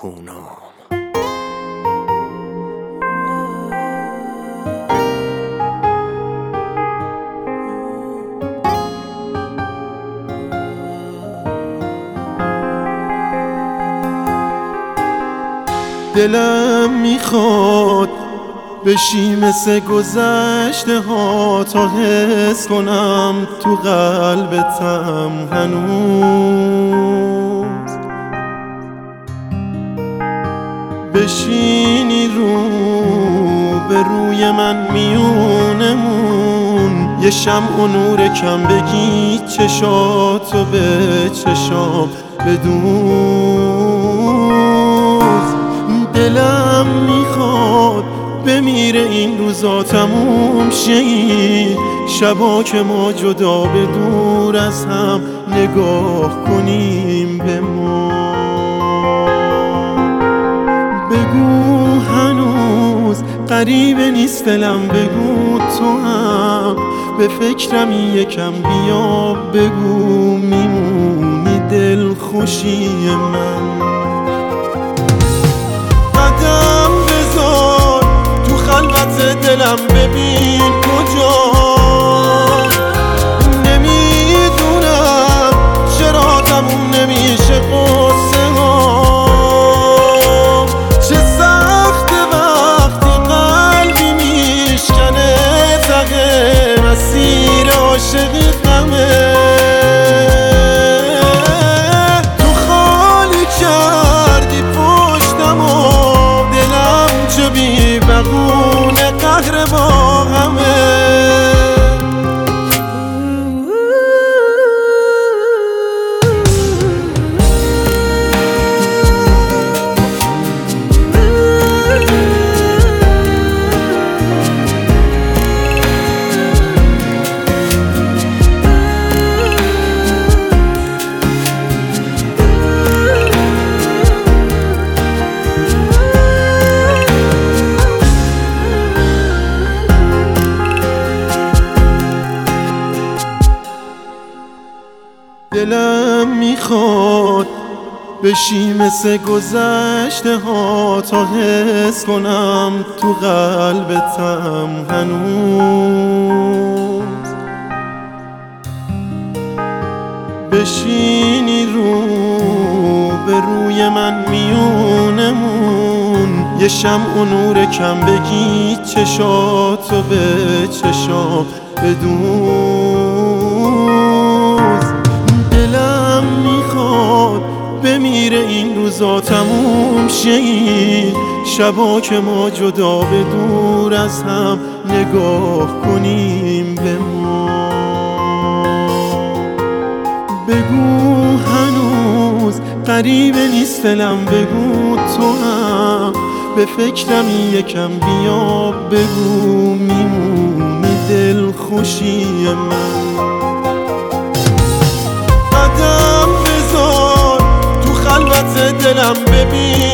هونام. دلم میخواد بشی مثل گذشته ها تا حس کنم تو قلبتم هنوز بشینی رو به روی من میونمون یه شمع و نور کم بگی چشاتو به چشام بدوز. دلم میخواد بمیره این روزا تموم شه، شبا که ما جدا به دور از هم نگاه کنیم به ما. بگو هنوز غریبه نیست دلم، بگو تو هم به فکرمی یکم بیا، بگو میمونی دل خوشی من. قدم بذار تو خلوت دلم ببین کجا، نمیدونم چرا تموم نمیشه قصه ها. چه سخته وقتی قلبی میشکنه تقه مسیر عاشقی غمه. تو خالی کردی پشتم و دلم چه بی بغونه قهر با غمه. دلم میخواد بشی مثل گذشته ها تا حس کنم تو قلبتم هنوز بشینی رو به روی من میونمون یه شمع و نور کم بگی چشاتو به چشام بدوز. دلم میخواد بمیره این روزا تموم شه، شبا که ما جدا به دور از هم نگاه کنیم به ما. بگو هنوز غریبه نیست دلم، بگو تو هم به فکرمی یکم بیا، بگو میمونی دل خوشی من. قدم بذار تو خلوت دلم ببین